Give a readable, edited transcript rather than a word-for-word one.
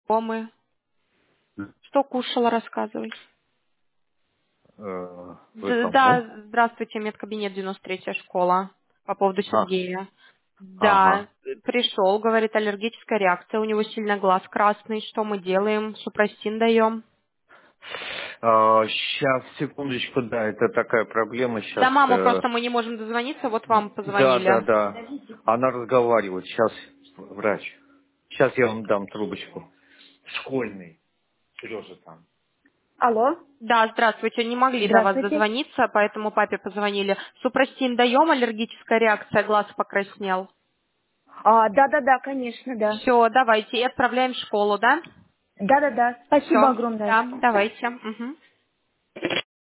Комы. Что кушала, рассказывай. Вы кому? Да, здравствуйте, медкабинет 93-я школа. По поводу А, Сергея. Да, ага. пришел, говорит, аллергическая реакция, у него сильно глаз красный. Что мы делаем? Супрастин даем. Сейчас, секундочку, да, это такая проблема сейчас. Да, маму просто мы не можем дозвониться, вот вам Да, да, позвонили. да. Она разговаривает. Сейчас, врач. Сейчас я вам дам трубочку. Школьный. Сережа там. Алло? Да, здравствуйте, не могли до вас Здравствуйте. дозвониться, поэтому папе позвонили. Супрастин даем, аллергическая реакция, глаз покраснел. Да-да-да, конечно, да. Все, давайте, и отправляем в школу, да? Да-да-да. Спасибо Все, огромное. да, давайте. Мгм.